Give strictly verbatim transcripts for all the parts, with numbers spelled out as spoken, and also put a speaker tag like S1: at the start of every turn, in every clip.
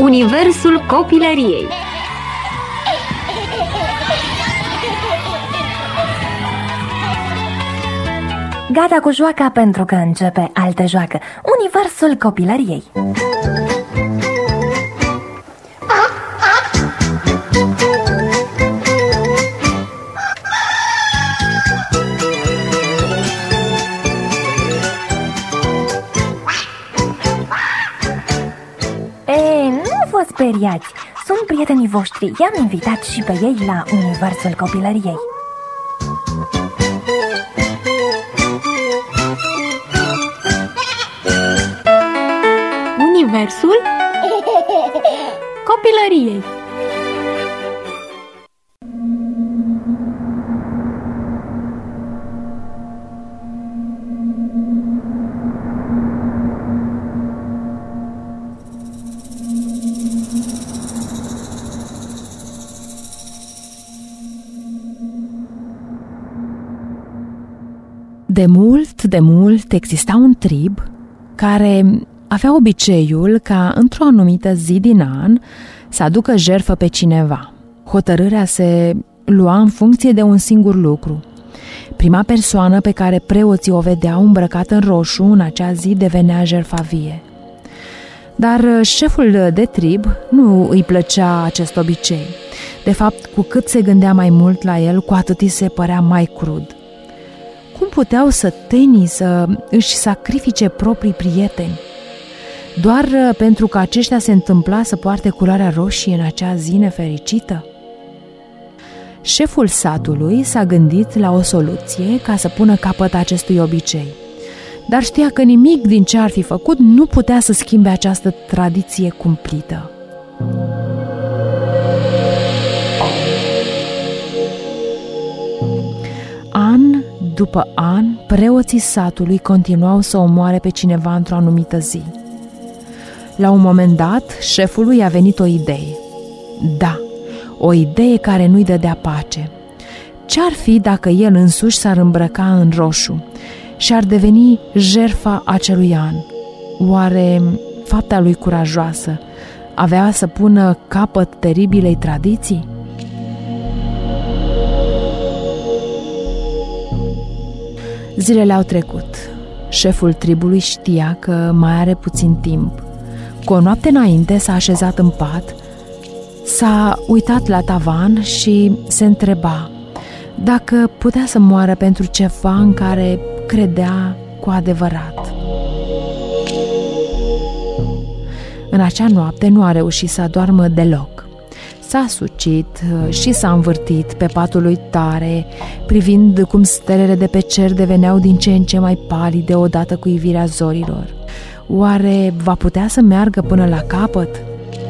S1: Universul copilăriei.
S2: Gata cu joaca pentru că începe altă joacă. Universul copilăriei. E, nu vă speriați, sunt prietenii voștri. I-am invitat și pe ei la Universul copilăriei.
S1: Universul copilăriei.
S3: De mult, de mult exista un trib care avea obiceiul ca într-o anumită zi din an să aducă jertfă pe cineva. Hotărârea se lua în funcție de un singur lucru. Prima persoană pe care preoții o vedeau îmbrăcată în roșu în acea zi devenea jertfa vie. Dar șeful de trib nu îi plăcea acest obicei. De fapt, cu cât se gândea mai mult la el, cu atât îi se părea mai crud. Cum puteau sătenii să își sacrifice proprii prieteni? Doar pentru că aceștia se întâmpla să poarte culoarea roșie în acea zi nefericită? Șeful satului s-a gândit la o soluție ca să pună capăt acestui obicei, dar știa că nimic din ce ar fi făcut nu putea să schimbe această tradiție cumplită. An după an, preoții satului continuau să omoare pe cineva într-o anumită zi. La un moment dat, șefului a venit o idee. Da, o idee care nu-i dădea pace. Ce-ar fi dacă el însuși s-ar îmbrăca în roșu și ar deveni jertfa acelui an? Oare fapta lui curajoasă avea să pună capăt teribilei tradiții? Zilele au trecut. Șeful tribului știa că mai are puțin timp. Cu o noapte înainte s-a așezat în pat, s-a uitat la tavan și se întreba dacă putea să moară pentru ceva în care credea cu adevărat. În acea noapte nu a reușit să adoarmă deloc. S-a sucit și s-a învârtit pe patul lui tare, privind cum stelele de pe cer deveneau din ce în ce mai palide odată cu ivirea zorilor. Oare va putea să meargă până la capăt?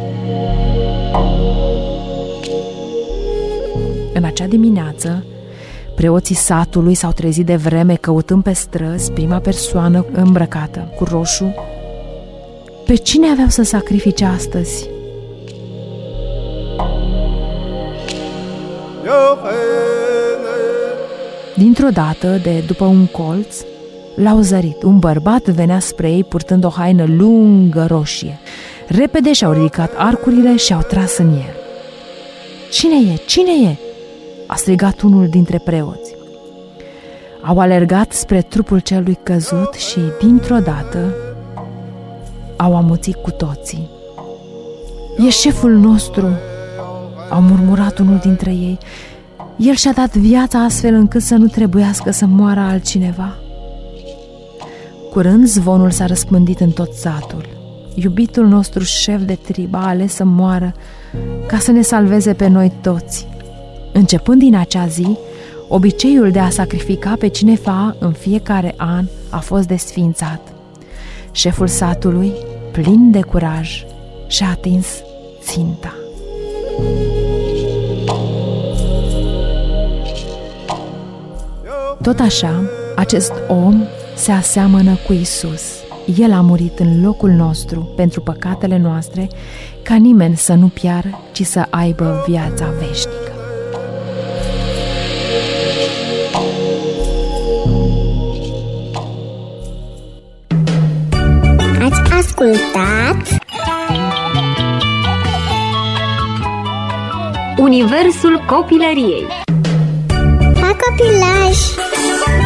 S3: În acea dimineață, preoții satului s-au trezit de vreme căutând pe străzi prima persoană îmbrăcată cu roșu. Pe cine aveau să sacrifice astăzi? Dintr-o dată, de după un colț, l-au zărit. Un bărbat venea spre ei purtând o haină lungă roșie. Repede și-au ridicat arcurile și au tras în el. Cine e? Cine e?" a strigat unul dintre preoți. Au alergat spre trupul celui căzut și, dintr-o dată, au amuțit cu toții. "E șeful nostru!" au murmurat unul dintre ei. "El și-a dat viața astfel încât să nu trebuiască să moară altcineva." Curând zvonul s-a răspândit în tot satul. Iubitul nostru șef de trib a ales să moară ca să ne salveze pe noi toți. Începând din acea zi, obiceiul de a sacrifica pe cineva în fiecare an a fost desființat. Șeful satului, plin de curaj, și-a atins ținta. Tot așa, acest om se aseamănă cu Isus. El a murit în locul nostru pentru păcatele noastre, ca nimeni să nu piară, ci să aibă viața veșnică.
S4: Ați ascultat
S1: Universul copilăriei.
S4: La copilaj!